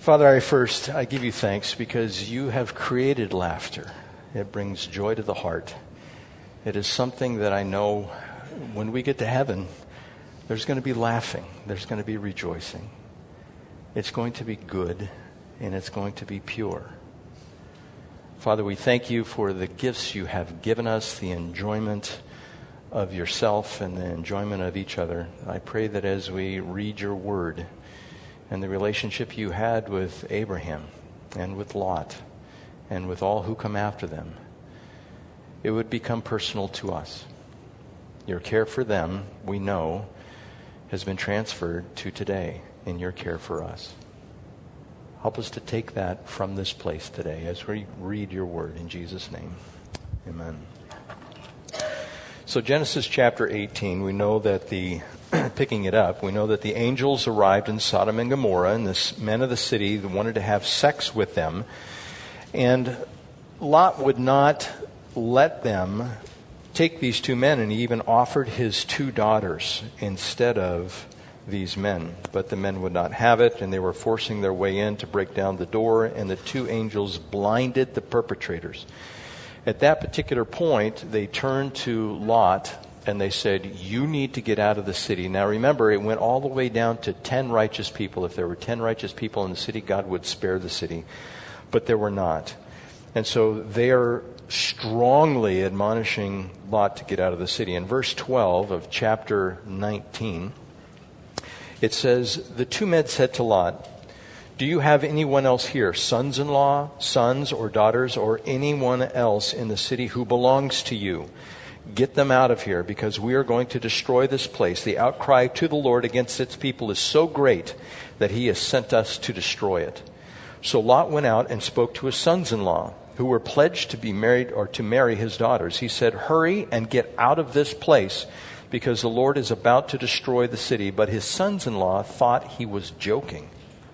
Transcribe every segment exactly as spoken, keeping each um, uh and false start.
Father, I first, I give you thanks because you have created laughter. It brings joy to the heart. It is something that I know when we get to heaven, there's going to be laughing. There's going to be rejoicing. It's going to be good, and it's going to be pure. Father, we thank you for the gifts you have given us, the enjoyment of yourself and the enjoyment of each other. I pray that as we read your word and the relationship you had with Abraham and with Lot and with all who come after them, it would become personal to us. Your care for them, we know, has been transferred to today in your care for us. Help us to take that from this place today as we read your word in Jesus' name. Amen. So Genesis chapter eighteen, we know that the, picking it up, we know that the angels arrived in Sodom and Gomorrah, and the men of the city wanted to have sex with them. And Lot would not let them take these two men, and he even offered his two daughters instead of these men. But the men would not have it, and they were forcing their way in to break down the door, and the two angels blinded the perpetrators. At that particular point, they turned to Lot and they said, you need to get out of the city. Now remember, it went all the way down to ten righteous people. If there were ten righteous people in the city, God would spare the city. But there were not. And so they are strongly admonishing Lot to get out of the city. In verse twelve of chapter nineteen, it says, the two men said to Lot, do you have anyone else here, sons-in-law, sons or daughters, or anyone else in the city who belongs to you? Get them out of here, because we are going to destroy this place. The outcry to the Lord against its people is so great that he has sent us to destroy it. So Lot went out and spoke to his sons-in-law, who were pledged to be married or to marry his daughters. He said, hurry and get out of this place, because the Lord is about to destroy the city. But his sons-in-law thought he was joking.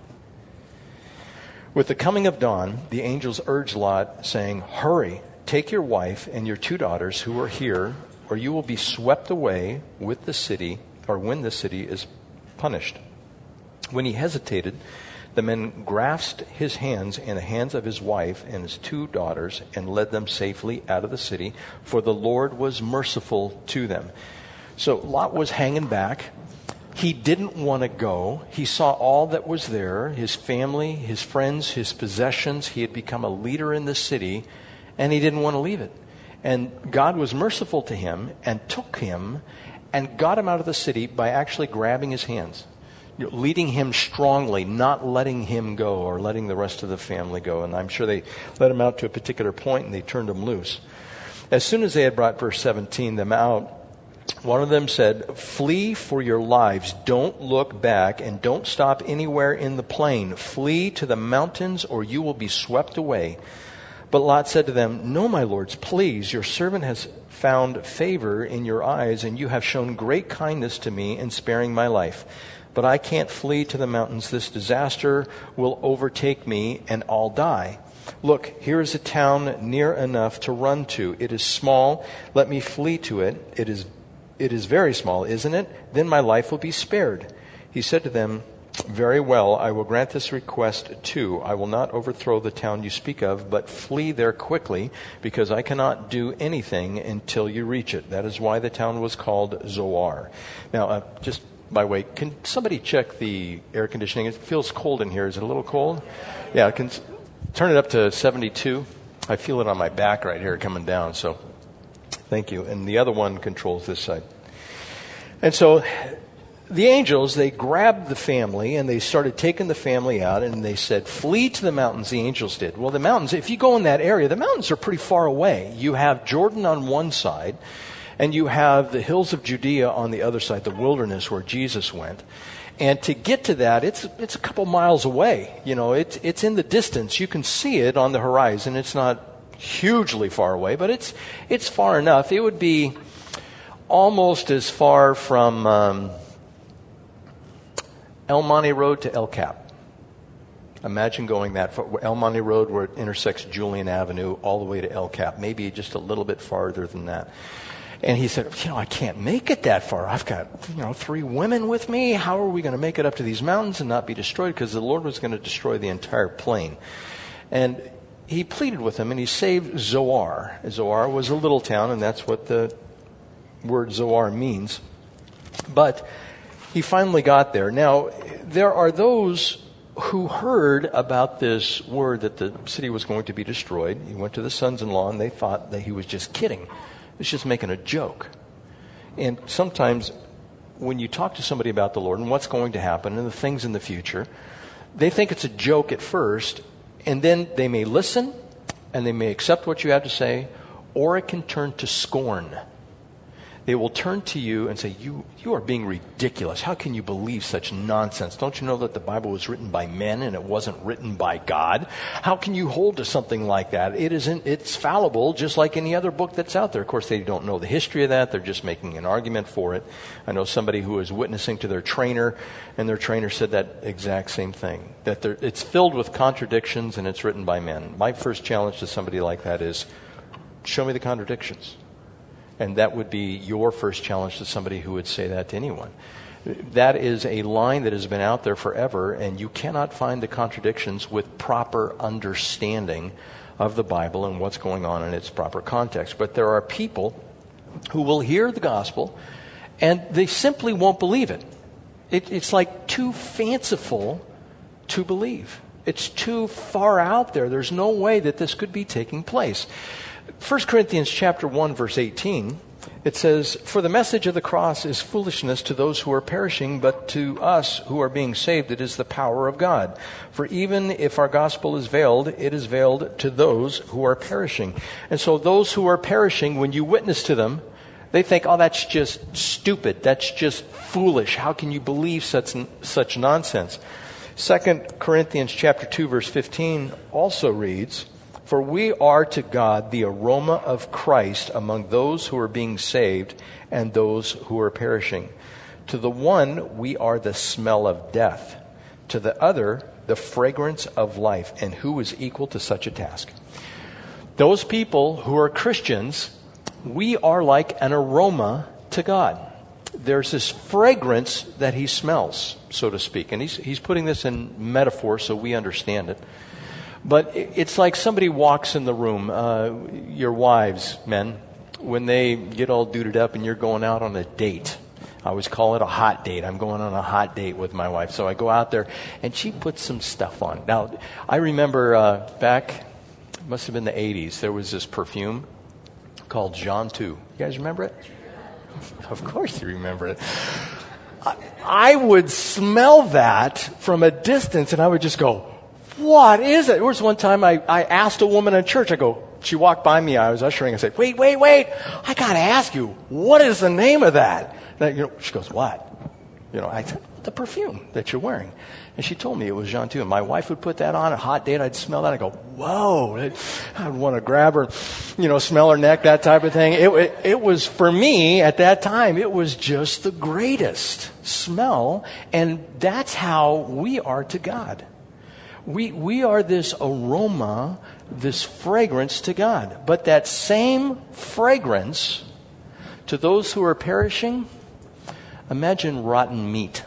With the coming of dawn, the angels urged Lot, saying, hurry, take your wife and your two daughters who are here, or you will be swept away with the city, or when the city is punished. When he hesitated, the men grasped his hands and the hands of his wife and his two daughters and led them safely out of the city, for the Lord was merciful to them. So Lot was hanging back. He didn't want to go. He saw all that was there, his family, his friends, his possessions. He had become a leader in the city, and he didn't want to leave it. And God was merciful to him and took him and got him out of the city by actually grabbing his hands, you know, leading him strongly, not letting him go or letting the rest of the family go. And I'm sure they let him out to a particular point and they turned him loose. As soon as they had brought, verse seventeen, them out, one of them said, flee for your lives. Don't look back and don't stop anywhere in the plain. Flee to the mountains or you will be swept away. But Lot said to them, no, my lords, please. Your servant has found favor in your eyes, and you have shown great kindness to me in sparing my life. But I can't flee to the mountains. This disaster will overtake me and I'll die. Look, here is a town near enough to run to. It is small. Let me flee to it. It is It is very small, isn't it? Then my life will be spared. He said to them, very well, I will grant this request too. I will not overthrow the town you speak of, but flee there quickly, because I cannot do anything until you reach it. That is why the town was called Zoar. Now, uh, just by the way, can somebody check the air conditioning? It feels cold in here. Is it a little cold? Yeah, can turn it up to seventy-two. I feel it on my back right here coming down, so thank you. And the other one controls this side. And so the angels, they grabbed the family and they started taking the family out, and they said, flee to the mountains. The angels did. Well, the mountains, if you go in that area, the mountains are pretty far away. You have Jordan on one side, and you have the hills of Judea on the other side, the wilderness where Jesus went. And to get to that, it's it's a couple miles away. You know, it's it's in the distance. You can see it on the horizon. It's not hugely far away, but it's it's far enough. It would be almost as far from um, El Monte Road to El Cap. Imagine going that far. El Monte Road, where it intersects Julian Avenue, all the way to El Cap. Maybe just a little bit farther than that. And he said, you know, I can't make it that far. I've got, you know, three women with me. How are we going to make it up to these mountains and not be destroyed? Because the Lord was going to destroy the entire plain. And he pleaded with him, and he saved Zoar. Zoar was a little town, and that's what the word Zoar means. But he finally got there. Now, there are those who heard about this word that the city was going to be destroyed. He went to the sons-in-law, and they thought that he was just kidding. He was just making a joke. And sometimes when you talk to somebody about the Lord and what's going to happen and the things in the future, they think it's a joke at first, and then they may listen, and they may accept what you have to say, or it can turn to scorn. They will turn to you and say, you you are being ridiculous. How can you believe such nonsense? Don't you know that the Bible was written by men and it wasn't written by God? How can you hold to something like that? It isn't, it's fallible just like any other book that's out there. Of course, they don't know the history of that. They're just making an argument for it. I know somebody who was witnessing to their trainer, and their trainer said that exact same thing, that it's filled with contradictions and it's written by men. My first challenge to somebody like that is, show me the contradictions. And that would be your first challenge to somebody who would say that to anyone. That is a line that has been out there forever, and you cannot find the contradictions with proper understanding of the Bible and what's going on in its proper context. But there are people who will hear the gospel, and they simply won't believe it. it it's like too fanciful to believe. It's too far out there. There's no way that this could be taking place. First Corinthians chapter one, verse eighteen, it says, "For the message of the cross is foolishness to those who are perishing, but to us who are being saved it is the power of God. For even if our gospel is veiled, it is veiled to those who are perishing." And so those who are perishing, when you witness to them, they think, oh, that's just stupid. That's just foolish. How can you believe such such nonsense? Second Corinthians chapter two, verse fifteen also reads, "For we are to God the aroma of Christ among those who are being saved and those who are perishing. To the one we are the smell of death, to the other the fragrance of life. And who is equal to such a task?" Those people who are Christians, we are like an aroma to God. There's this fragrance that he smells, so to speak. And he's, he's putting this in metaphor so we understand it. But it's like somebody walks in the room, uh, your wives, men, when they get all duded up and you're going out on a date. I always call it a hot date. I'm going on a hot date with my wife. So I go out there and she puts some stuff on. Now, I remember uh, back, it must have been the eighties, there was this perfume called Jean two. You guys remember it? Of course you remember it. I, I would smell that from a distance and I would just go, what is it? There was one time I, I asked a woman in church, I go, she walked by me, I was ushering, I said, wait, wait, wait, I got to ask you, what is the name of that? And, you know, she goes, what? You know, I said, the perfume that you're wearing. And she told me it was Jean two. And my wife would put that on, a hot date, I'd smell that, I go, whoa, I'd want to grab her, you know, smell her neck, that type of thing. It, it, it was, for me, at that time, it was just the greatest smell. And that's how we are to God. We we are this aroma, this fragrance to God. But that same fragrance to those who are perishing, imagine rotten meat.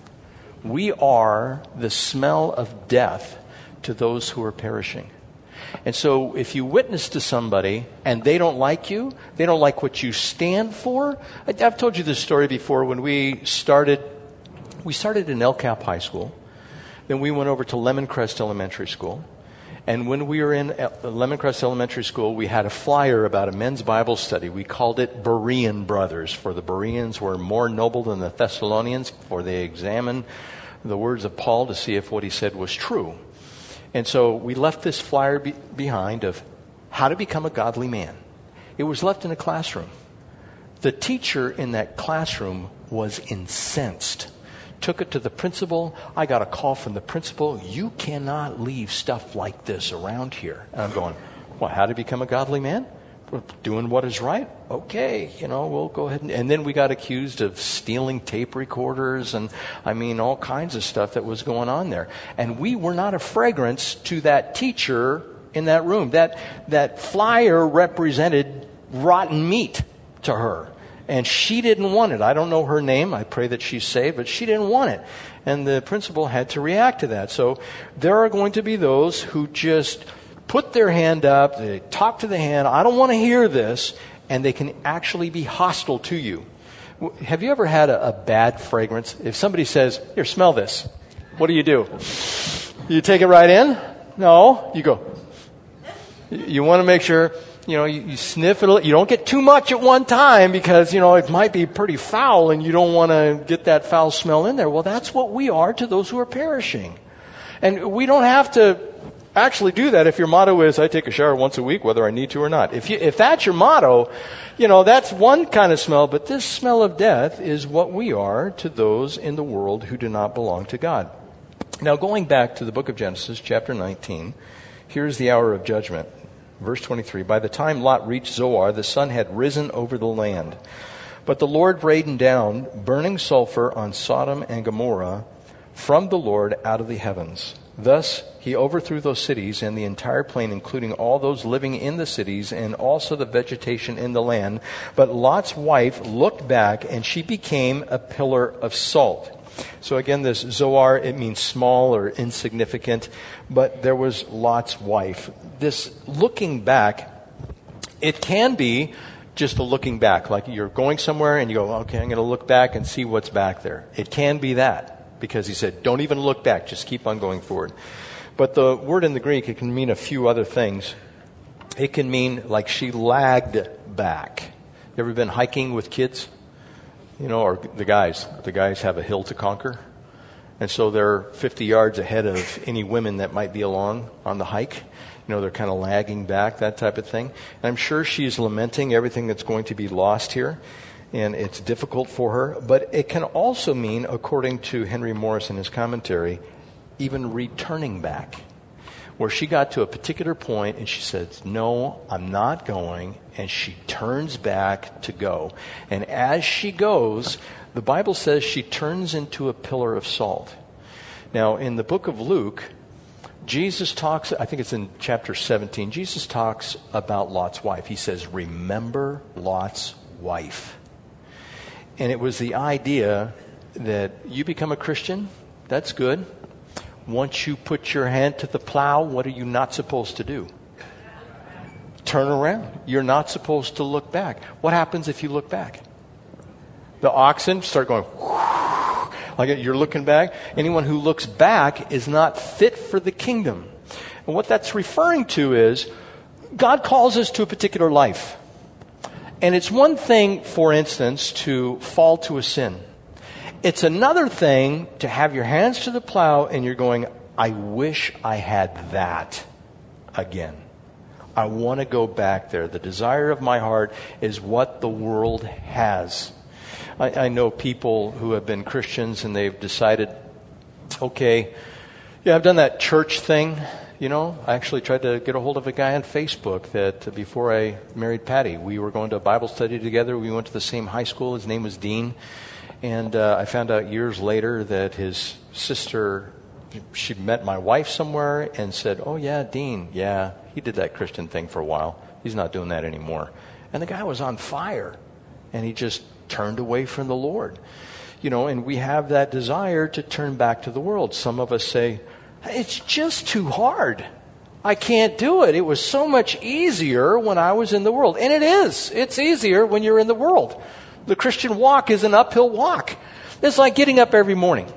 We are the smell of death to those who are perishing. And so if you witness to somebody and they don't like you, they don't like what you stand for. I've told you this story before. When we started, we started in El Cap High School. Then we went over to Lemon Crest Elementary School. And when we were in Lemon Crest Elementary School, we had a flyer about a men's Bible study. We called it Berean Brothers, for the Bereans were more noble than the Thessalonians, for they examined the words of Paul to see if what he said was true. And so we left this flyer be- behind of how to become a godly man. It was left in a classroom. The teacher in that classroom was incensed. Took it to the principal. I got a call from the principal. You cannot leave stuff like this around here. And I'm going, well, how to become a godly man? We're doing what is right. Okay, you know, we'll go ahead. And, and then we got accused of stealing tape recorders and, I mean, all kinds of stuff that was going on there. And we were not a fragrance to that teacher in that room. That, that flyer represented rotten meat to her. And she didn't want it. I don't know her name. I pray that she's saved, but she didn't want it. And the principal had to react to that. So there are going to be those who just put their hand up, they talk to the hand, I don't want to hear this, and they can actually be hostile to you. Have you ever had a, a bad fragrance? If somebody says, here, smell this, what do you do? You take it right in? No. You go. You want to make sure, you know, you, you sniff it. You don't get too much at one time because, you know, it might be pretty foul and you don't want to get that foul smell in there. Well, that's what we are to those who are perishing. And we don't have to actually do that if your motto is, I take a shower once a week, whether I need to or not. If you, if that's your motto, you know, that's one kind of smell, but this smell of death is what we are to those in the world who do not belong to God. Now, going back to the book of Genesis, chapter nineteen, here's the hour of judgment. Verse twenty-three, by the time Lot reached Zoar, the sun had risen over the land. But the Lord rained down burning sulfur on Sodom and Gomorrah from the Lord out of the heavens. Thus he overthrew those cities and the entire plain, including all those living in the cities and also the vegetation in the land. But Lot's wife looked back, and she became a pillar of salt. So again, this Zoar, it means small or insignificant, but there was Lot's wife. This looking back, it can be just a looking back, like you're going somewhere and you go, okay, I'm going to look back and see what's back there. It can be that, because he said, don't even look back, just keep on going forward. But the word in the Greek, it can mean a few other things. It can mean like she lagged back. You ever been hiking with kids? You know, or the guys. The guys have a hill to conquer. And so they're fifty yards ahead of any women that might be along on the hike. You know, they're kind of lagging back, that type of thing. And I'm sure she's lamenting everything that's going to be lost here. And it's difficult for her. But it can also mean, according to Henry Morris in his commentary, even returning back. Where she got to a particular point and she says, no, I'm not going. And she turns back to go. And as she goes, the Bible says she turns into a pillar of salt. Now, in the book of Luke, Jesus talks, I think it's in chapter seventeen, Jesus talks about Lot's wife. He says, remember Lot's wife. And it was the idea that you become a Christian, that's good. Once you put your hand to the plow, what are you not supposed to do? Turn around. You're not supposed to look back. What happens if you look back? The oxen start going, whoosh, like you're looking back. Anyone who looks back is not fit for the kingdom. And what that's referring to is God calls us to a particular life. And it's one thing, for instance, to fall to a sin. It's another thing to have your hands to the plow and you're going, I wish I had that again. I want to go back there. The desire of my heart is what the world has. I, I know people who have been Christians and they've decided, okay, yeah, I've done that church thing. You know, I actually tried to get a hold of a guy on Facebook that before I married Patty, we were going to a Bible study together. We went to the same high school. His name was Dean. And uh, I found out years later that his sister, she met my wife somewhere and said, oh, yeah, Dean, yeah, he did that Christian thing for a while. He's not doing that anymore. And the guy was on fire. And he just turned away from the Lord. You know, and we have that desire to turn back to the world. Some of us say, it's just too hard. I can't do it. It was so much easier when I was in the world. And it is. It's easier when you're in the world. The Christian walk is an uphill walk. It's like getting up every morning.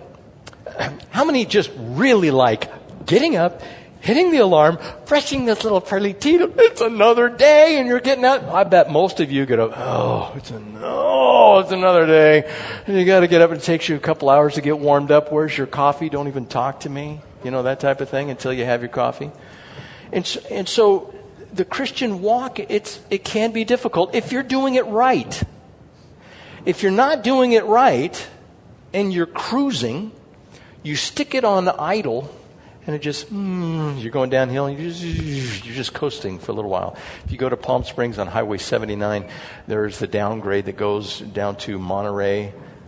How many just really like getting up, hitting the alarm, pressing this little pearly T, it's another day, and you're getting out? I bet most of you get up, oh, it's, an, oh, it's another day. And you got to get up, and it takes you a couple hours to get warmed up. Where's your coffee? Don't even talk to me. You know, that type of thing until you have your coffee. And so, and so the Christian walk, it's it can be difficult if you're doing it right. If you're not doing it right and you're cruising, you stick it on idle and it just, mm, you're going downhill and you're just, you're just coasting for a little while. If you go to Palm Springs on Highway seventy-nine, there's the downgrade that goes down to Monterey.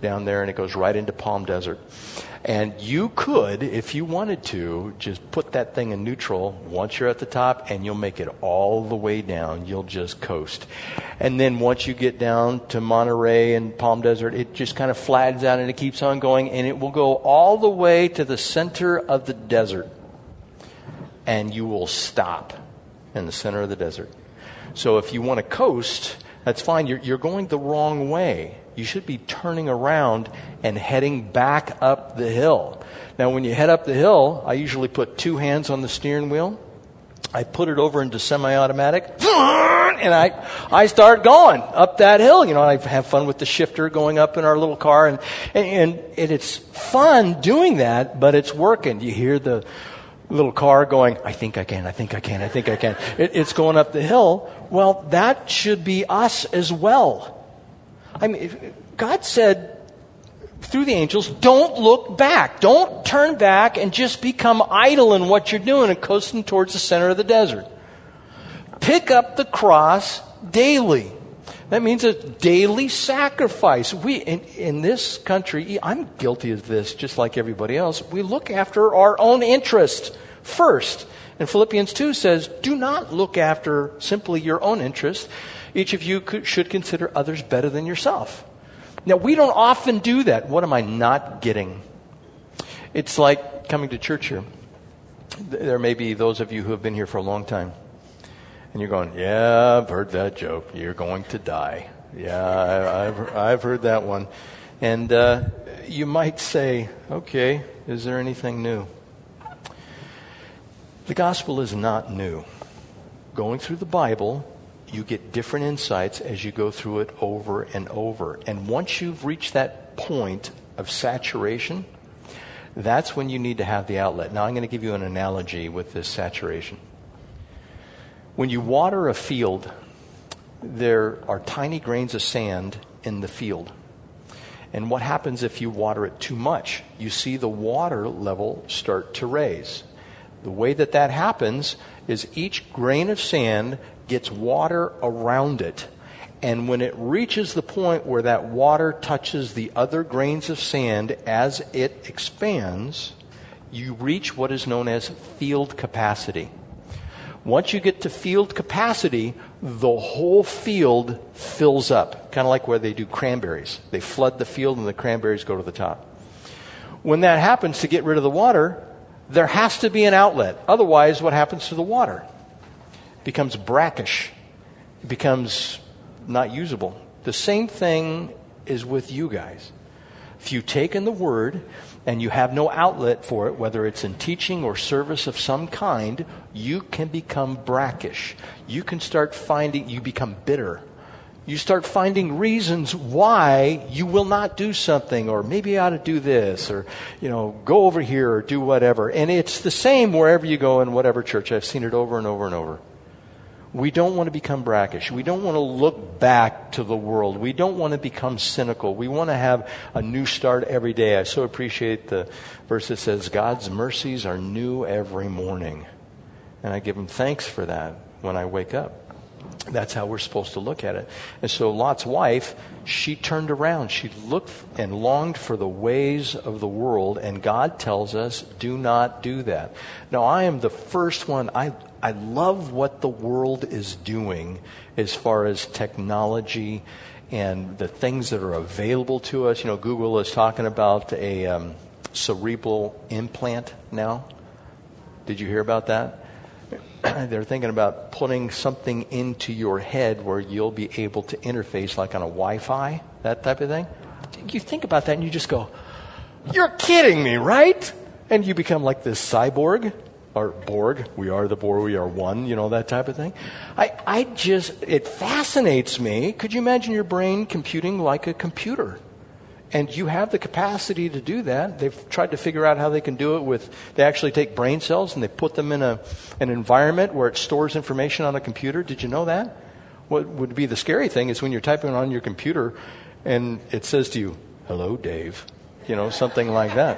down there, and it goes right into Palm Desert. And you could, if you wanted to, just put that thing in neutral once you're at the top, and you'll make it all the way down. You'll just coast. And then once you get down to Monterey and Palm Desert, it just kind of flattens out and it keeps on going, and it will go all the way to the center of the desert. And you will stop in the center of the desert. So if you want to coast, that's fine. You're, you're going the wrong way. You should be turning around and heading back up the hill. Now, when you head up the hill, I usually put two hands on the steering wheel. I put it over into semi-automatic, and I I start going up that hill. You know, I have fun with the shifter going up in our little car, and and, and it's fun doing that, but it's working. You hear the little car going, I think I can, I think I can, I think I can. It, it's going up the hill. Well, that should be us as well. I mean, God said through the angels, don't look back. Don't turn back and just become idle in what you're doing and coasting towards the center of the desert. Pick up the cross daily. That means a daily sacrifice. We, in, in this country, I'm guilty of this just like everybody else. We look after our own interest first. And Philippians two says, do not look after simply your own interest. Each of you could, should consider others better than yourself. Now, we don't often do that. What am I not getting? It's like coming to church here. There may be those of you who have been here for a long time. And you're going, yeah, I've heard that joke. You're going to die. Yeah, I, I've, I've heard that one. And uh, you might say, okay, is there anything new? The gospel is not new. Going through the Bible, you get different insights as you go through it over and over. And once you've reached that point of saturation, that's when you need to have the outlet. Now, I'm going to give you an analogy with this saturation. When you water a field, there are tiny grains of sand in the field. And what happens if you water it too much? You see the water level start to raise. The way that that happens is each grain of sand gets water around it. And when it reaches the point where that water touches the other grains of sand as it expands, you reach what is known as field capacity. Once you get to field capacity, the whole field fills up. Kind of like where they do cranberries. They flood the field and the cranberries go to the top. When that happens, to get rid of the water, there has to be an outlet. Otherwise, what happens to the water? It becomes brackish. It becomes not usable. The same thing is with you guys. If you take in the Word and you have no outlet for it, whether it's in teaching or service of some kind, you can become brackish. You can start finding, you become bitter. You start finding reasons why you will not do something, or maybe I ought to do this, or, you know, go over here or do whatever. And it's the same wherever you go in whatever church. I've seen it over and over and over. We don't want to become brackish. We don't want to look back to the world. We don't want to become cynical. We want to have a new start every day. I so appreciate the verse that says, God's mercies are new every morning. And I give him thanks for that when I wake up. That's how we're supposed to look at it. And so Lot's wife, she turned around. She looked and longed for the ways of the world. And God tells us, do not do that. Now, I am the first one. I, I love what the world is doing as far as technology and the things that are available to us. You know, Google is talking about a um, cerebral implant now. Did you hear about that? They're thinking about putting something into your head where you'll be able to interface like on a Wi-Fi, that type of thing. You think about that and you just go, you're kidding me, right? And you become like this cyborg or Borg. We are the Borg, we are one, you know, that type of thing. I, I just, it fascinates me. Could you imagine your brain computing like a computer? And you have the capacity to do that. They've tried to figure out how they can do it with, they actually take brain cells and they put them in a an environment where it stores information on a computer. Did you know that? What would be the scary thing is when you're typing on your computer and it says to you, hello, Dave, you know, something like that.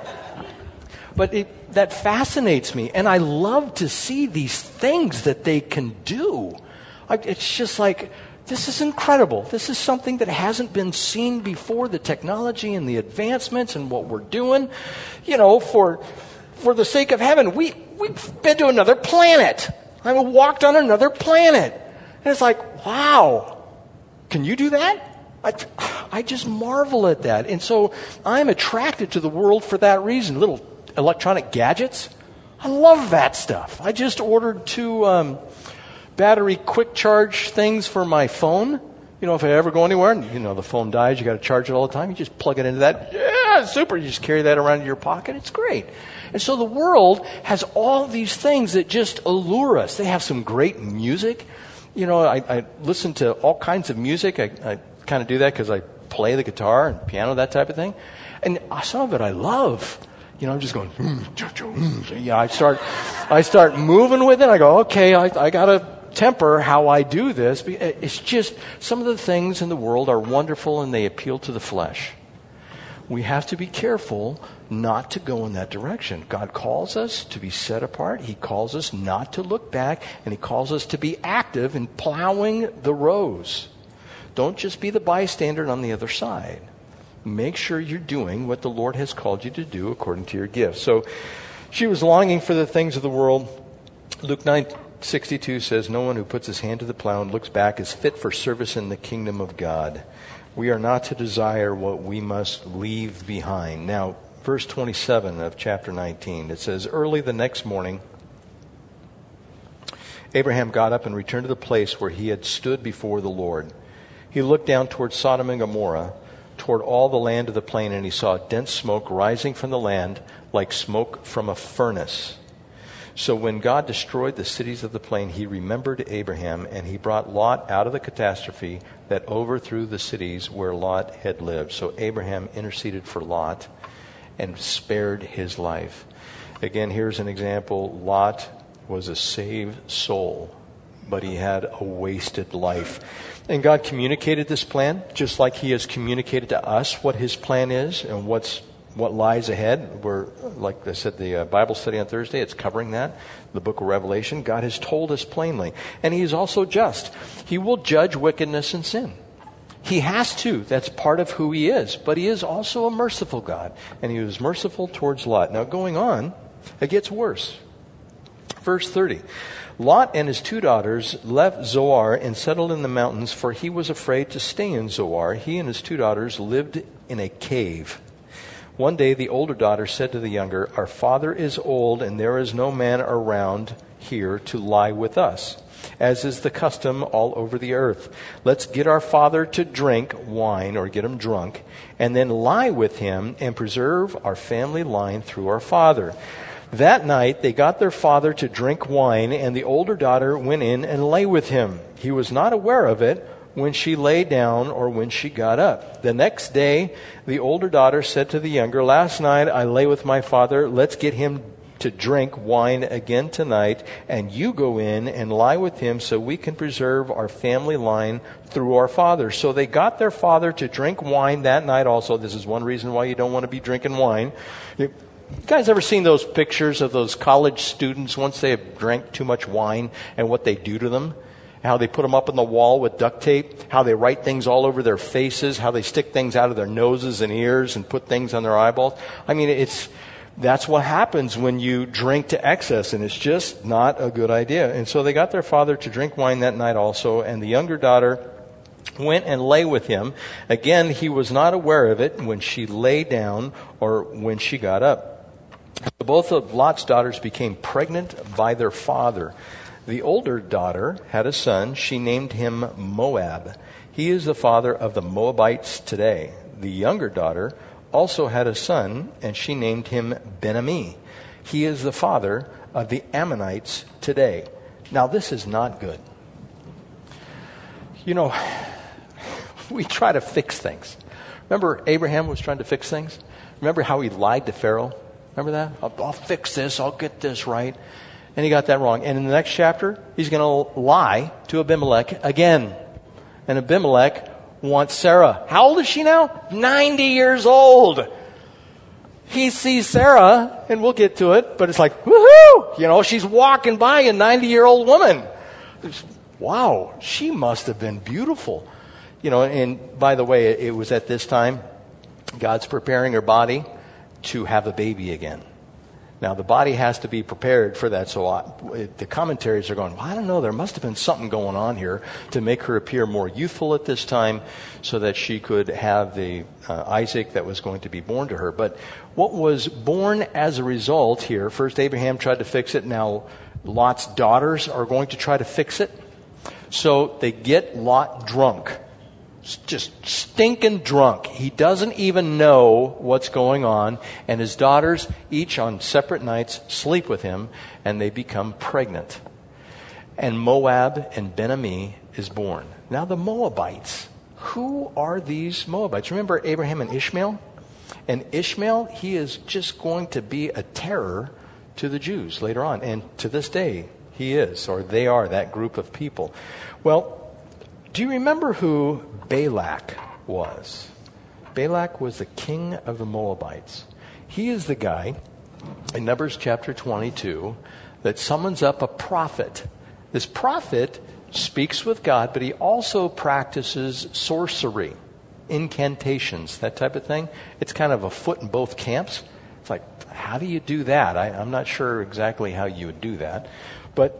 But it, that fascinates me. And I love to see these things that they can do. I, it's just like, This is incredible. This is something that hasn't been seen before, the technology and the advancements and what we're doing. You know, for for the sake of heaven, we, we've been to another planet. I mean, walked on another planet. And it's like, wow, can you do that? I, I just marvel at that. And so I'm attracted to the world for that reason. Little electronic gadgets. I love that stuff. I just ordered two um, battery quick charge things for my phone. You know, if I ever go anywhere and, you know, the phone dies, you got to charge it all the time. You just plug it into that. Yeah, super. You just carry that around in your pocket. It's great. And so the world has all these things that just allure us. They have some great music. You know, I, I listen to all kinds of music. I, I kind of do that because I play the guitar and piano, that type of thing. And some of it I love. You know, I'm just going, mm, mm. yeah, I start, I start moving with it. I go, okay, I, I got to temper how I do this. It's just, some of the things in the world are wonderful and they appeal to the flesh. We have to be careful not to go in that direction. God calls us to be set apart. He calls us not to look back, and He calls us to be active in plowing the rows. Don't just be the bystander on the other side. Make sure you're doing what the Lord has called you to do according to your gift. So she was longing for the things of the world. Luke nine sixty-two says, no one who puts his hand to the plow and looks back is fit for service in the kingdom of God. We are not to desire what we must leave behind. Now, verse twenty-seven of chapter nineteen, it says, early the next morning, Abraham got up and returned to the place where he had stood before the Lord. He looked down toward Sodom and Gomorrah, toward all the land of the plain, and he saw dense smoke rising from the land like smoke from a furnace. So when God destroyed the cities of the plain, He remembered Abraham, and He brought Lot out of the catastrophe that overthrew the cities where Lot had lived. So Abraham interceded for Lot and spared his life. Again, here's an example. Lot was a saved soul, but he had a wasted life. And God communicated this plan, just like He has communicated to us what His plan is and what's what lies ahead. We're, like I said, the uh, Bible study on Thursday, it's covering that. The book of Revelation, God has told us plainly. And He is also just. He will judge wickedness and sin. He has to. That's part of who He is. But He is also a merciful God. And He was merciful towards Lot. Now, going on, it gets worse. Verse thirty. Lot and his two daughters left Zoar and settled in the mountains, for he was afraid to stay in Zoar. He and his two daughters lived in a cave. One day the older daughter said to the younger, our father is old, and there is no man around here to lie with us, as is the custom all over the earth. Let's get our father to drink wine, or get him drunk, and then lie with him and preserve our family line through our father. That night they got their father to drink wine, and the older daughter went in and lay with him. He was not aware of it when she lay down or when she got up. The next day the older daughter said to the younger, last night I lay with my father. Let's get him to drink wine again tonight, and you go in and lie with him so we can preserve our family line through our father. So they got their father to drink wine that night also. This is one reason why you don't want to be drinking wine. You guys ever seen those pictures of those college students once they have drank too much wine and what they do to them? How they put them up on the wall with duct tape, how they write things all over their faces, how they stick things out of their noses and ears and put things on their eyeballs. I mean, it's that's what happens when you drink to excess, and it's just not a good idea. And so they got their father to drink wine that night also, and the younger daughter went and lay with him. Again, he was not aware of it when she lay down or when she got up. Both of Lot's daughters became pregnant by their father. The older daughter had a son. She named him Moab. He is the father of the Moabites today. The younger daughter also had a son, and she named him Ben-Ammi. He is the father of the Ammonites today. Now, this is not good. You know, we try to fix things. Remember Abraham was trying to fix things? Remember how he lied to Pharaoh? Remember that? I'll, I'll fix this. I'll get this right. And he got that wrong. And in the next chapter, he's going to lie to Abimelech again. And Abimelech wants Sarah. How old is she now? ninety years old. He sees Sarah, and we'll get to it, but it's like, woohoo! You know, she's walking by a ninety-year-old woman. wow, she must have been beautiful. You know, and by the way, it was at this time God's preparing her body to have a baby again. Now, the body has to be prepared for that. So I, the commentaries are going, well, I don't know, there must have been something going on here to make her appear more youthful at this time so that she could have the uh, Isaac that was going to be born to her. But what was born as a result here, first Abraham tried to fix it. Now Lot's daughters are going to try to fix it. So they get Lot drunk. Just stinking drunk. He doesn't even know what's going on. And his daughters, each on separate nights, sleep with him, and they become pregnant. And Moab and Ben-Ami is born. Now the Moabites. Who are these Moabites? Remember Abraham and Ishmael? And Ishmael, he is just going to be a terror to the Jews later on. And to this day, he is, or they are, that group of people. Well, do you remember who Balak was? Balak was the king of the Moabites. He is the guy in Numbers chapter twenty-two that summons up a prophet. This prophet speaks with God, but he also practices sorcery, incantations, that type of thing. It's kind of a foot in both camps. It's like, how do you do that? I, I'm not sure exactly how you would do that. But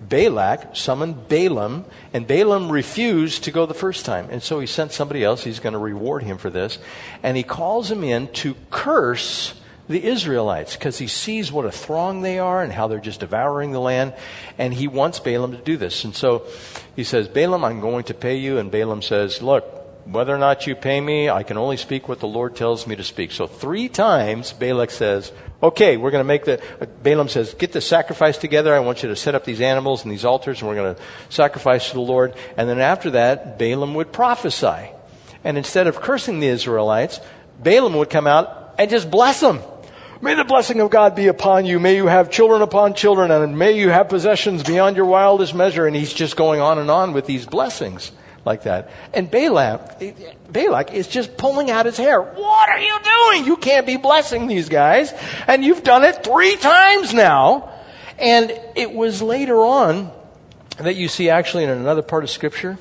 Balak summoned Balaam, and Balaam refused to go the first time. And so he sent somebody else. He's going to reward him for this. And he calls him in to curse the Israelites because he sees what a throng they are and how they're just devouring the land. And he wants Balaam to do this. And so he says, Balaam, I'm going to pay you. And Balaam says, look, whether or not you pay me, I can only speak what the Lord tells me to speak. So three times Balak says, okay, we're going to make the, Balaam says, get the sacrifice together. I want you to set up these animals and these altars, and we're going to sacrifice to the Lord. And then after that, Balaam would prophesy. And instead of cursing the Israelites, Balaam would come out and just bless them. May the blessing of God be upon you. May you have children upon children, and may you have possessions beyond your wildest measure. And he's just going on and on with these blessings like that. And Balak, Balak is just pulling out his hair. What are you doing? You can't be blessing these guys. And you've done it three times now. And it was later on that you see actually in another part of Scripture,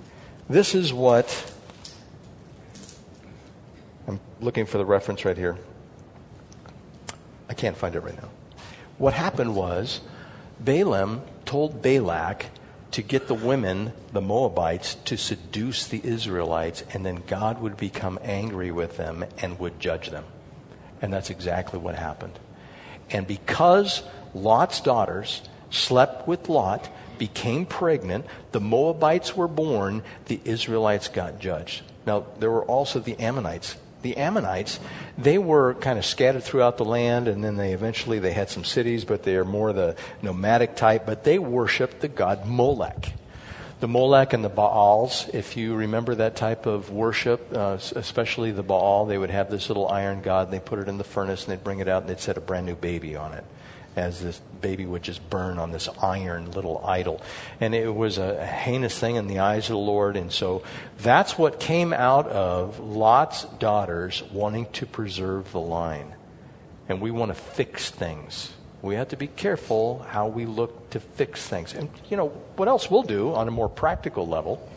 this is what, I'm looking for the reference right here. I can't find it right now. What happened was Balaam told Balak to get the women, the Moabites, to seduce the Israelites, and then God would become angry with them and would judge them. And that's exactly what happened. And because Lot's daughters slept with Lot, became pregnant, the Moabites were born, the Israelites got judged. Now, there were also the Ammonites. The Ammonites, they were kind of scattered throughout the land, and then they eventually they had some cities, but they are more the nomadic type. But they worshiped the god Molech. The Molech and the Baals, if you remember that type of worship, uh, especially the Baal, they would have this little iron god, and they put it in the furnace, and they'd bring it out, and they'd set a brand new baby on it, as this baby would just burn on this iron little idol. And it was a heinous thing in the eyes of the Lord. And so that's what came out of Lot's daughters wanting to preserve the line. And we want to fix things. We have to be careful how we look to fix things. And, you know, what else we'll do on a more practical level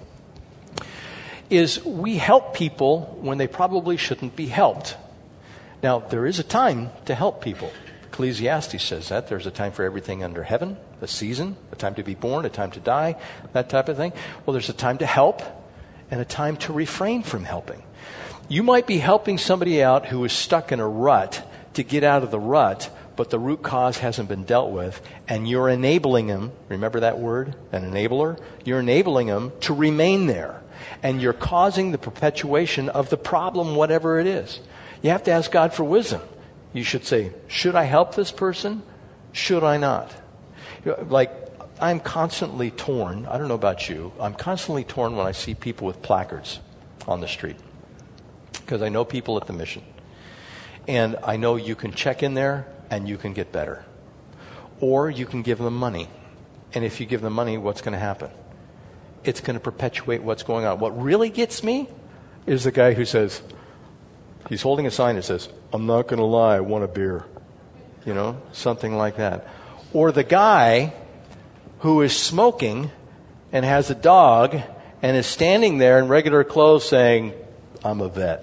is we help people when they probably shouldn't be helped. Now, there is a time to help people. Ecclesiastes says that. There's a time for everything under heaven, a season, a time to be born, a time to die, that type of thing. Well, there's a time to help and a time to refrain from helping. You might be helping somebody out who is stuck in a rut to get out of the rut, but the root cause hasn't been dealt with, and you're enabling them, remember that word, an enabler? You're enabling them to remain there, and you're causing the perpetuation of the problem, whatever it is. You have to ask God for wisdom. You should say, should I help this person? Should I not? You know, like, I'm constantly torn. I don't know about you. I'm constantly torn when I see people with placards on the street. Because I know people at the mission. And I know you can check in there and you can get better. Or you can give them money. And if you give them money, what's going to happen? It's going to perpetuate what's going on. What really gets me is the guy who says, he's holding a sign that says, I'm not going to lie, I want a beer. You know, something like that. Or the guy who is smoking and has a dog and is standing there in regular clothes saying, I'm a vet.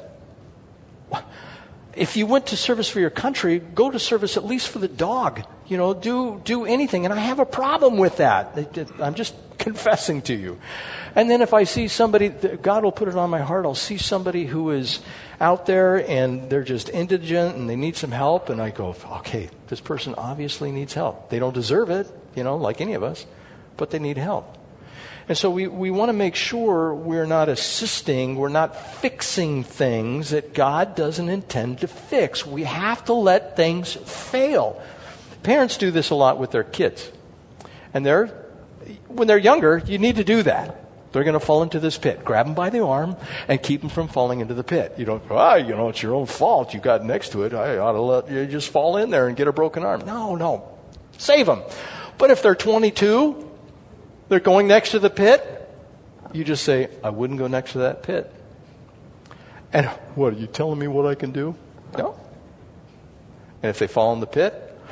If you went to service for your country, go to service at least for the dog. You know, do do anything. And I have a problem with that. I'm just confessing to you. And then if I see somebody, God will put it on my heart, I'll see somebody who is out there and they're just indigent and they need some help. And I go, okay, this person obviously needs help. They don't deserve it, you know, like any of us, but they need help. And so we, we want to make sure we're not assisting, we're not fixing things that God doesn't intend to fix. We have to let things fail. Parents do this a lot with their kids. And they're, when they're younger, you need to do that. They're going to fall into this pit. Grab them by the arm and keep them from falling into the pit. You don't go, ah, you know, it's your own fault. You got next to it. I ought to let you just fall in there and get a broken arm. No, no. Save them. But if they're twenty-two, they're going next to the pit, you just say, I wouldn't go next to that pit. And what, are you telling me what I can do? No. And if they fall in the pit,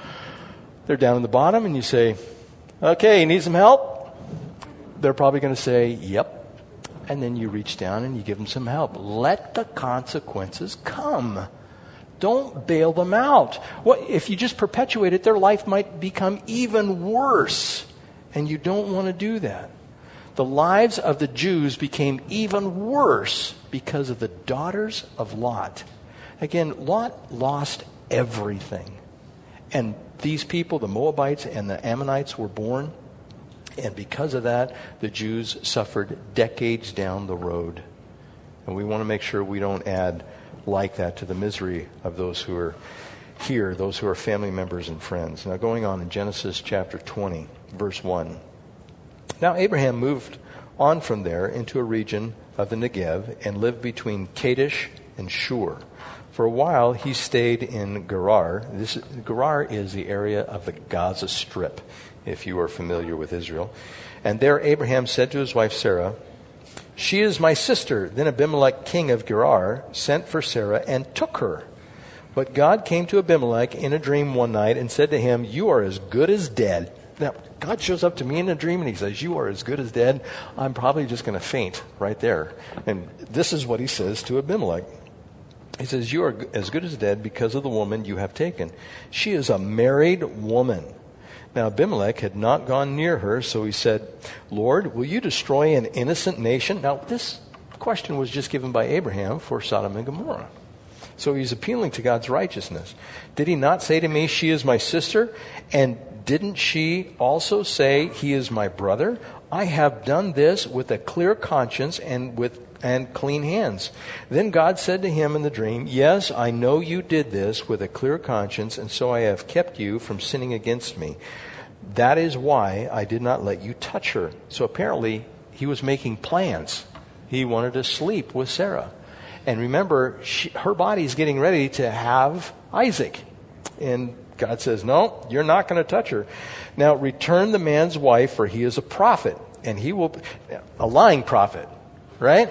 they're down in the bottom and you say, okay, you need some help? They're probably going to say, yep. And then you reach down and you give them some help. Let the consequences come. Don't bail them out. What, if you just perpetuate it, their life might become even worse. And you don't want to do that. The lives of the Jews became even worse because of the daughters of Lot. Again, Lot lost everything. And these people, the Moabites and the Ammonites, were born. And because of that, the Jews suffered decades down the road. And we want to make sure we don't add like that to the misery of those who are here, those who are family members and friends. Now going on in Genesis chapter twenty. Verse one. Now Abraham moved on from there into a region of the Negev and lived between Kadesh and Shur. For a while he stayed in Gerar. This Gerar is the area of the Gaza Strip, if you are familiar with Israel. And there Abraham said to his wife Sarah, she is my sister. Then Abimelech, king of Gerar, sent for Sarah and took her. But God came to Abimelech in a dream one night and said to him, you are as good as dead. Now, God shows up to me in a dream and he says, you are as good as dead. I'm probably just going to faint right there. And this is what he says to Abimelech. He says, you are as good as dead because of the woman you have taken. She is a married woman. Now, Abimelech had not gone near her, so he said, Lord, will you destroy an innocent nation? Now, this question was just given by Abraham for Sodom and Gomorrah. So he's appealing to God's righteousness. Did he not say to me, she is my sister? And didn't she also say, he is my brother? I have done this with a clear conscience and with and clean hands. Then God said to him in the dream, yes, I know you did this with a clear conscience, and so I have kept you from sinning against me. That is why I did not let you touch her. So apparently he was making plans. He wanted to sleep with Sarah. And remember, she, her body's getting ready to have Isaac. And God says, no, you're not going to touch her. Now, return the man's wife, for he is a prophet. And he will, a lying prophet, right?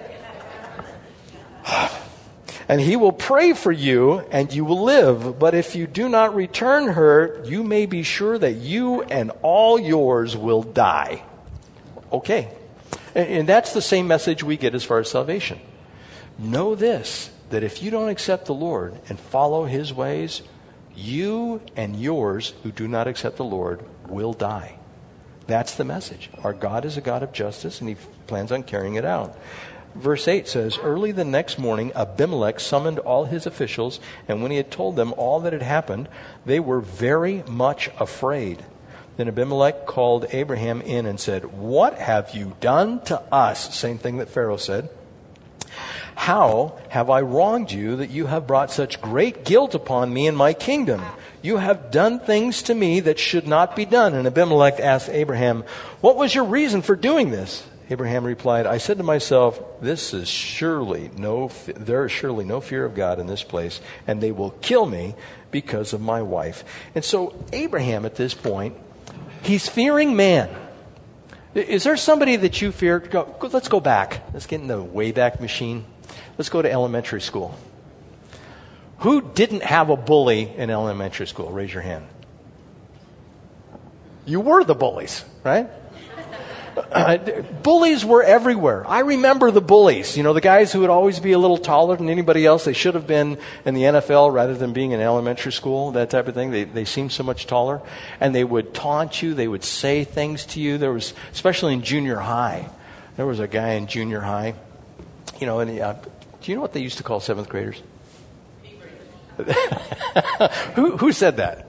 And he will pray for you, and you will live. But if you do not return her, you may be sure that you and all yours will die. Okay. And, and that's the same message we get as far as salvation. Know this, that if you don't accept the Lord and follow his ways, you and yours who do not accept the Lord will die. That's the message. Our God is a God of justice, and he plans on carrying it out. Verse eight says, early the next morning, Abimelech summoned all his officials, and when he had told them all that had happened, they were very much afraid. Then Abimelech called Abraham in and said, what have you done to us? Same thing that Pharaoh said. How have I wronged you that you have brought such great guilt upon me and my kingdom? You have done things to me that should not be done. And Abimelech asked Abraham, what was your reason for doing this? Abraham replied, I said to myself, this is surely no, there is surely no fear of God in this place, and they will kill me because of my wife. And so Abraham at this point, he's fearing man. Is there somebody that you fear? Go, go, let's go back. Let's get in the Wayback Machine. Let's go to elementary school. Who didn't have a bully in elementary school? Raise your hand. You were the bullies, right? Bullies were everywhere. I remember the bullies. You know, the guys who would always be a little taller than anybody else. They should have been in the N F L rather than being in elementary school, that type of thing. They they seemed so much taller. And they would taunt you. They would say things to you. There was, especially in junior high, there was a guy in junior high, you know, and he, uh, do you know what they used to call seventh graders? who who said that?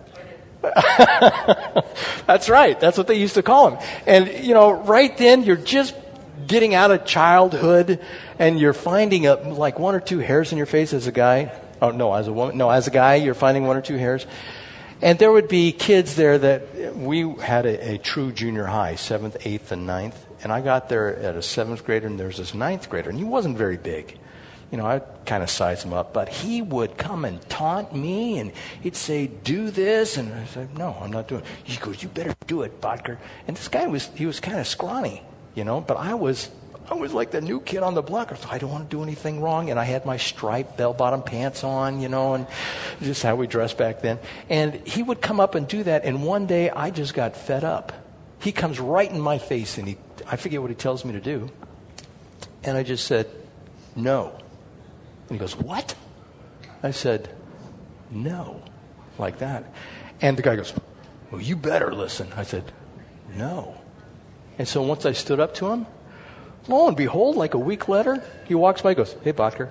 That's right. That's what they used to call him. And, you know, right then you're just getting out of childhood and you're finding a, like one or two hairs in your face as a guy. Oh, no, as a woman. No, as a guy, you're finding one or two hairs. And there would be kids there that we had a, a true junior high, seventh, eighth, and ninth. And I got there at a seventh grader and there was this ninth grader and he wasn't very big. You know, I kind of sized him up, but he would come and taunt me, and he'd say, do this, and I said, no, I'm not doing it. He goes, you better do it, Bodker. And this guy was, he was kind of scrawny, you know, but I was, I was like the new kid on the block. I thought, I don't want to do anything wrong, and I had my striped bell-bottom pants on, you know, and just how we dressed back then. And he would come up and do that, and one day I just got fed up. He comes right in my face, and he, I forget what he tells me to do, and I just said, no. And he goes, what? I said, no, like that. And the guy goes, well, you better listen. I said, no. And so once I stood up to him, lo and behold, like a week later, he walks by and goes, hey, Bodker.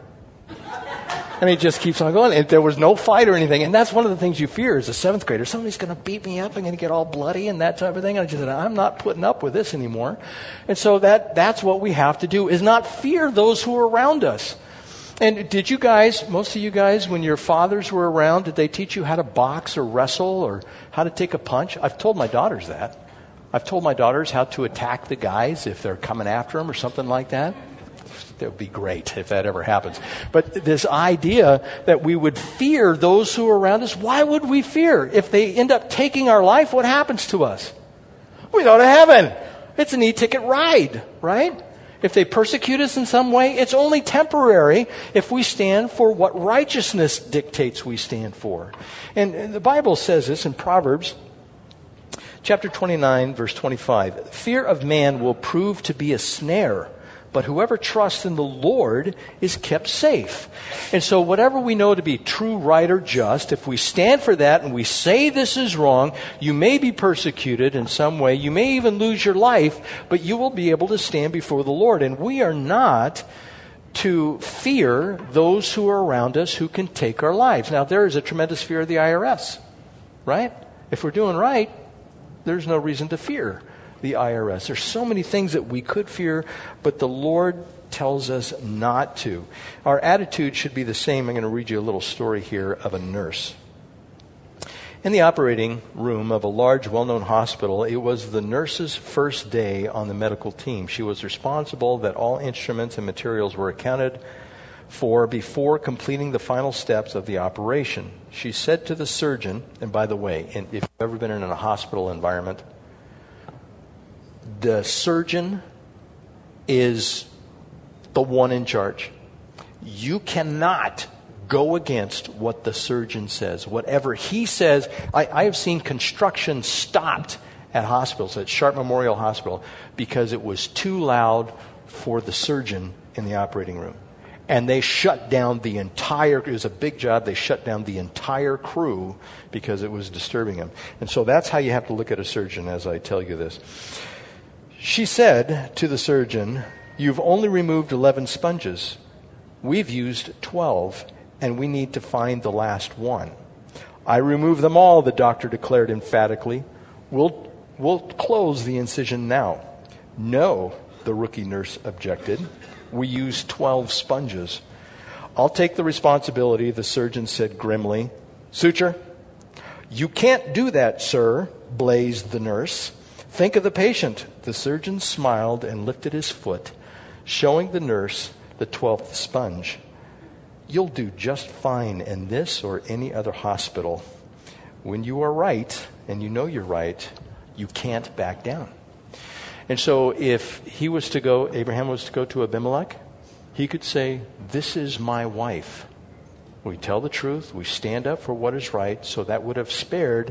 And he just keeps on going. And there was no fight or anything. And that's one of the things you fear as a seventh grader. Somebody's going to beat me up. I'm going to get all bloody and that type of thing. And I just said, I'm not putting up with this anymore. And so that that's what we have to do, is not fear those who are around us. And did you guys, most of you guys, when your fathers were around, did they teach you how to box or wrestle or how to take a punch? I've told my daughters that. I've told my daughters how to attack the guys if they're coming after them or something like that. That would be great if that ever happens. But this idea that we would fear those who are around us, why would we fear? If they end up taking our life, what happens to us? We go to heaven. It's an e-ticket ride, right? If they persecute us in some way, it's only temporary if we stand for what righteousness dictates we stand for. And the Bible says this in Proverbs chapter twenty-nine, verse twenty-five. Fear of man will prove to be a snare, but whoever trusts in the Lord is kept safe. And so whatever we know to be true, right, or just, if we stand for that and we say this is wrong, you may be persecuted in some way. You may even lose your life, but you will be able to stand before the Lord. And we are not to fear those who are around us who can take our lives. Now, there is a tremendous fear of the I R S, right? If we're doing right, there's no reason to fear the I R S. There's so many things that we could fear, but the Lord tells us not to. Our attitude should be the same. I'm going to read you a little story here of a nurse. In the operating room of a large, well-known hospital, it was the nurse's first day on the medical team. She was responsible that all instruments and materials were accounted for before completing the final steps of the operation. She said to the surgeon, and by the way, if you've ever been in a hospital environment, the surgeon is the one in charge. You cannot go against what the surgeon says. Whatever he says, I, I have seen construction stopped at hospitals, at Sharp Memorial Hospital, because it was too loud for the surgeon in the operating room. And they shut down the entire, it was a big job, they shut down the entire crew because it was disturbing them. And so that's how you have to look at a surgeon as I tell you this. She said to the surgeon, you've only removed eleven sponges. We've used twelve, and we need to find the last one. I removed them all, the doctor declared emphatically. We'll, we'll close the incision now. No, the rookie nurse objected. We used twelve sponges. I'll take the responsibility, the surgeon said grimly. Suture? You can't do that, sir, blazed the nurse. Think of the patient. The surgeon smiled and lifted his foot, showing the nurse the twelfth sponge. You'll do just fine in this or any other hospital. When you are right, and you know you're right, you can't back down. And so if he was to go, Abraham was to go to Abimelech, he could say, this is my wife. We tell the truth. We stand up for what is right. So that would have spared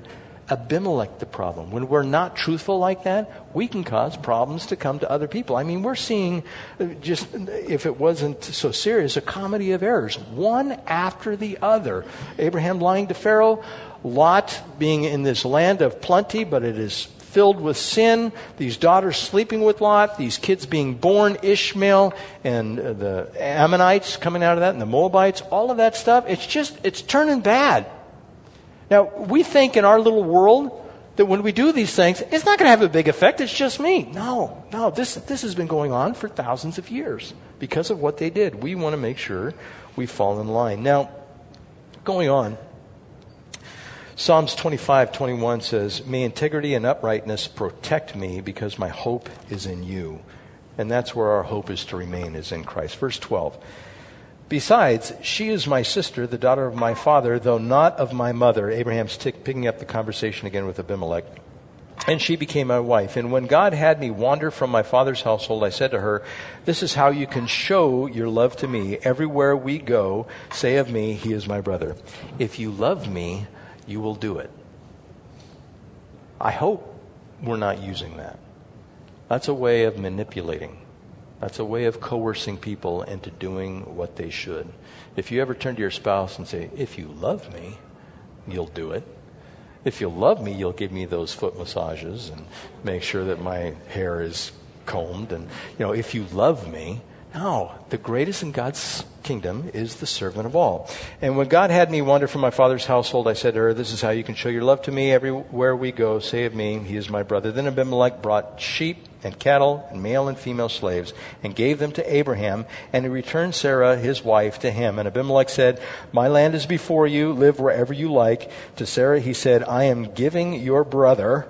Abimelech the problem. When we're not truthful like that, we can cause problems to come to other people. I mean, we're seeing just, if it wasn't so serious, a comedy of errors, one after the other. Abraham lying to Pharaoh, Lot being in this land of plenty, but it is filled with sin, these daughters sleeping with Lot, these kids being born, Ishmael and the Ammonites coming out of that, and the Moabites, all of that stuff. It's just, it's turning bad. Now, we think in our little world that when we do these things, it's not going to have a big effect. It's just me. No, no, this, this has been going on for thousands of years because of what they did. We want to make sure we fall in line. Now, going on, Psalms twenty-five twenty-one says, "May integrity and uprightness protect me because my hope is in you." And that's where our hope is to remain, is in Christ. Verse twelve, "Besides, she is my sister, the daughter of my father, though not of my mother." Abraham's t- picking up the conversation again with Abimelech. "And she became my wife. And when God had me wander from my father's household, I said to her, 'This is how you can show your love to me. Everywhere we go, say of me, he is my brother. If you love me, you will do it.'" I hope we're not using that. That's a way of manipulating. That's a way of coercing people into doing what they should. If you ever turn to your spouse and say, "If you love me, you'll do it. If you love me, you'll give me those foot massages and make sure that my hair is combed. And, you know, if you love me." No, the greatest in God's kingdom is the servant of all. "And when God had me wander from my father's household, I said to her, 'This is how you can show your love to me. Everywhere we go, say of me, he is my brother.' Then Abimelech brought sheep and cattle and male and female slaves and gave them to Abraham, and he returned Sarah, his wife, to him. And Abimelech said, 'My land is before you. Live wherever you like.' To Sarah he said, 'I am giving your brother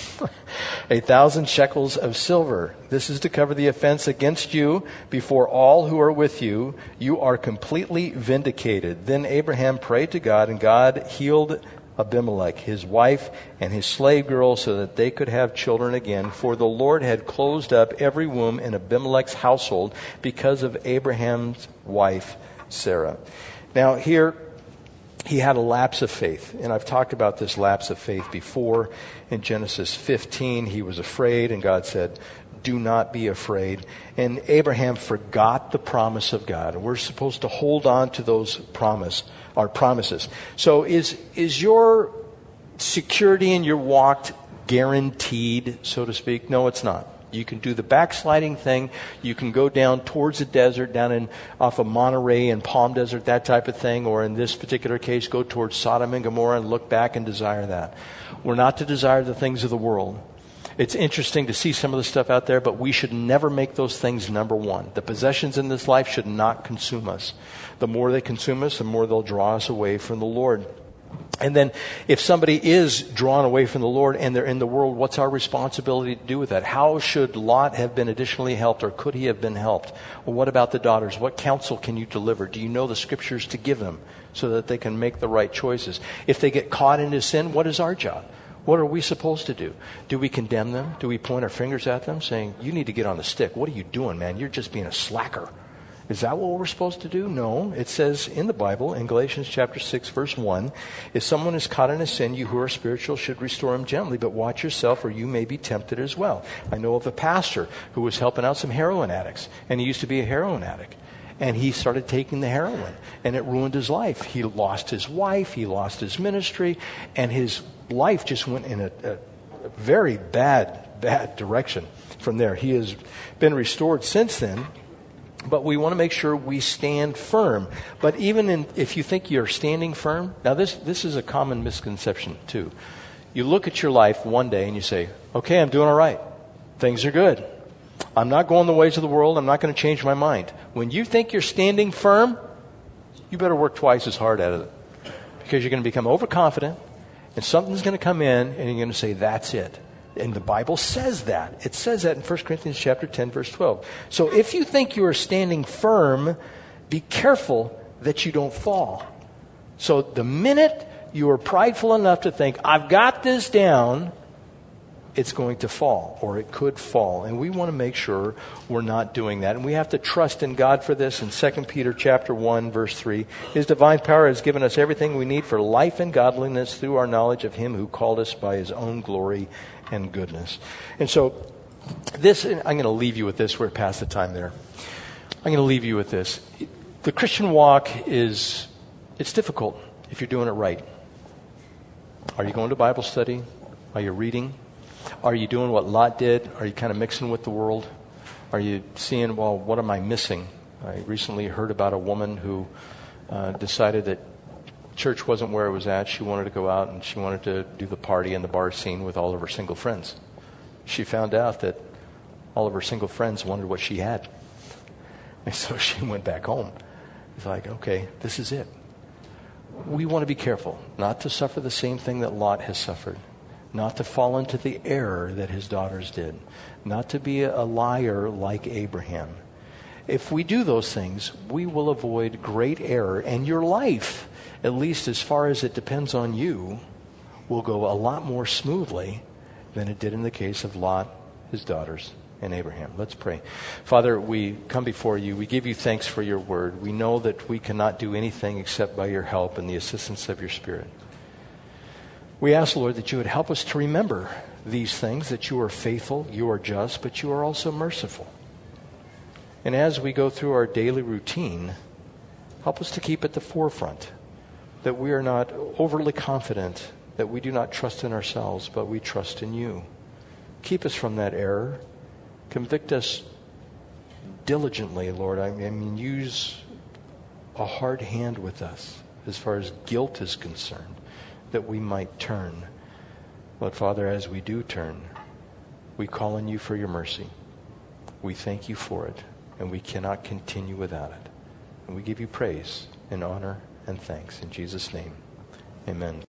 a thousand shekels of silver. This is to cover the offense against you before all who are with you. You are completely vindicated.' Then Abraham prayed to God, and God healed Abimelech, his wife, and his slave girl so that they could have children again. For the Lord had closed up every womb in Abimelech's household because of Abraham's wife, Sarah." Now here, he had a lapse of faith. And I've talked about this lapse of faith before. In Genesis fifteen, he was afraid, and God said, "Do not be afraid." And Abraham forgot the promise of God. We're supposed to hold on to those promise, our promises. So is is your security in your walk guaranteed, so to speak? No, it's not. You can do the backsliding thing. You can go down towards the desert, down in off of Monterey and Palm Desert, that type of thing. Or in this particular case, go towards Sodom and Gomorrah and look back and desire that. We're not to desire the things of the world. It's interesting to see some of the stuff out there, but we should never make those things number one. The possessions in this life should not consume us. The more they consume us, the more they'll draw us away from the Lord. And then if somebody is drawn away from the Lord and they're in the world, what's our responsibility to do with that? How should Lot have been additionally helped, or could he have been helped? Well, what about the daughters? What counsel can you deliver? Do you know the scriptures to give them so that they can make the right choices? If they get caught into sin, what is our job? What are we supposed to do? Do we condemn them? Do we point our fingers at them saying, "You need to get on the stick. What are you doing, man? You're just being a slacker." Is that what we're supposed to do? No. It says in the Bible, in Galatians chapter six, verse one, "If someone is caught in a sin, you who are spiritual should restore him gently, but watch yourself, or you may be tempted as well." I know of a pastor who was helping out some heroin addicts, and he used to be a heroin addict. And he started taking the heroin, and it ruined his life. He lost his wife, he lost his ministry, and his life just went in a, a, a very bad, bad direction from there. He has been restored since then. But we want to make sure we stand firm. But even in, if you think you're standing firm, now this, this is a common misconception too. You look at your life one day and you say, "Okay, I'm doing all right. Things are good. I'm not going the ways of the world. I'm not going to change my mind." When you think you're standing firm, you better work twice as hard at it. Because you're going to become overconfident, and something's going to come in, and you're going to say, "That's it." And the Bible says that. It says that in First Corinthians chapter ten, verse twelve. So if you think you are standing firm, be careful that you don't fall. So the minute you are prideful enough to think, "I've got this down," it's going to fall, or it could fall. And we want to make sure we're not doing that. And we have to trust in God for this. In Second Peter chapter one, verse three, His divine power has given us everything we need for life and godliness through our knowledge of Him who called us by His own glory and goodness. And so this, I'm going to leave you with this. We're past the time there. I'm going to leave you with this. The Christian walk is, it's difficult if you're doing it right. Are you going to Bible study? Are you reading? Are you doing what Lot did? Are you kind of mixing with the world? Are you seeing, well, what am I missing? I recently heard about a woman who uh, decided that church wasn't where it was at. She wanted to go out and she wanted to do the party and the bar scene with all of her single friends. She found out that all of her single friends wanted what she had. And so she went back home. It's like, okay, this is it. We want to be careful not to suffer the same thing that Lot has suffered. Not to fall into the error that his daughters did. Not to be a liar like Abraham. If we do those things, we will avoid great error. And your life, at least as far as it depends on you, will go a lot more smoothly than it did in the case of Lot, his daughters, and Abraham. Let's pray. Father, we come before you. We give you thanks for your word. We know that we cannot do anything except by your help and the assistance of your Spirit. We ask, Lord, that you would help us to remember these things, that you are faithful, you are just, but you are also merciful. And as we go through our daily routine, help us to keep at the forefront, that we are not overly confident, that we do not trust in ourselves, but we trust in you. Keep us from that error. Convict us diligently, Lord. I mean, use a hard hand with us as far as guilt is concerned, that we might turn. But Father, as we do turn, we call on you for your mercy. We thank you for it, and we cannot continue without it. And we give you praise and honor and thanks. In Jesus' name, amen.